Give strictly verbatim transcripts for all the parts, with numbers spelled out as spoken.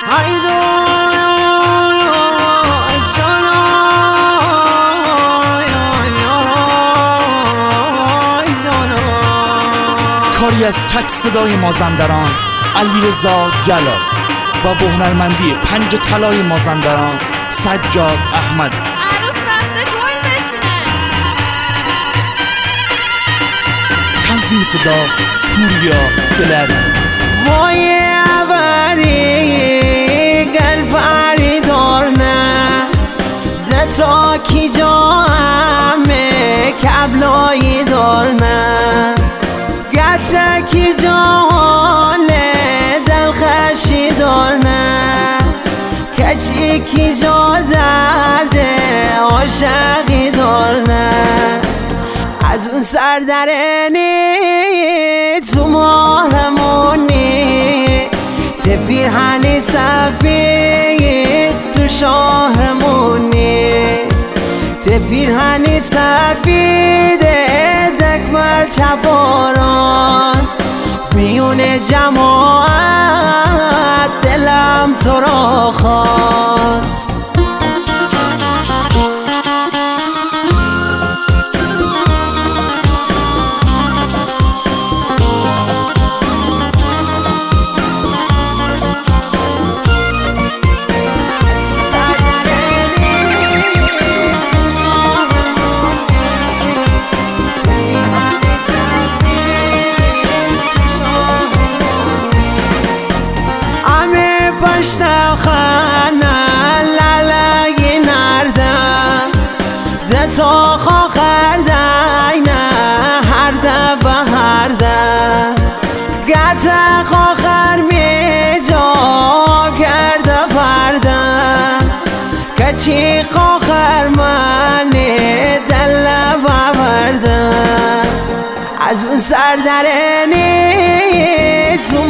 کاری از تک صدای مازندران علیرضا جلال با هنرمندی پنج طلای مازندران سجاد احمد. عروس رفته گل بچینه. تنظیم صدا پوریا بلر. وای اوری گل فری دارنه دتا کی جا همه کبلایی دارنه گتا کی جا حاله دل خشی دارنه کچی کی جا درده عاشقی دارنه از اون سردرنی تو ماهمونی تپیرهنی سفید تو شاهمونی تپیرهنی سفید دکمل چپاراست میون جماعت دلم تو را خواست. پشت خانه لالایی نردم دتا خواهر داینه هر ده به هر ده گت خواهر می جا کرده پرده کچی خواهر منی دل ببرده از اون سردرنی تو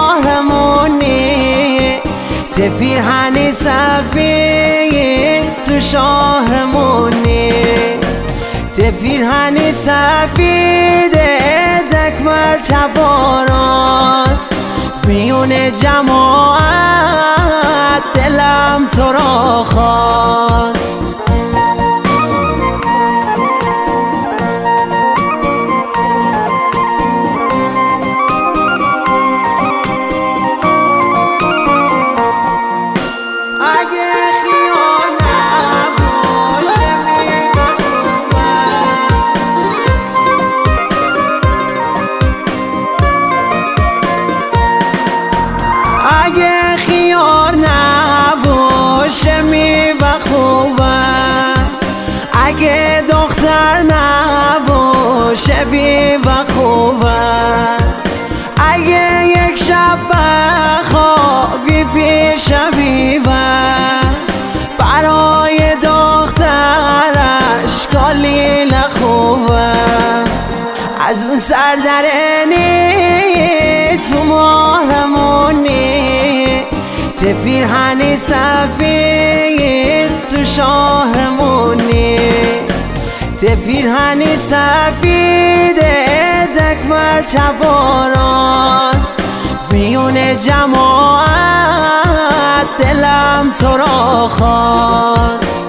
ماهمونی تپیرهنی سفید تو شاهمونی تپیرهنی سفید دکمل چپاراست میون جماعت دلم تو را خواست. اگه خیار نباشه میوه خوبه اگه دختر نباشه بیوه خوبه اگه یک شب بخوابی پیش بیوه برای دخترش کلیل خوبه از اون سردرنی تو ماهمونی تپیرهنی سفید تو شاهمونی تپیرهنی سفید دکمل چپاراست میون جماعت دلم تو را خواست.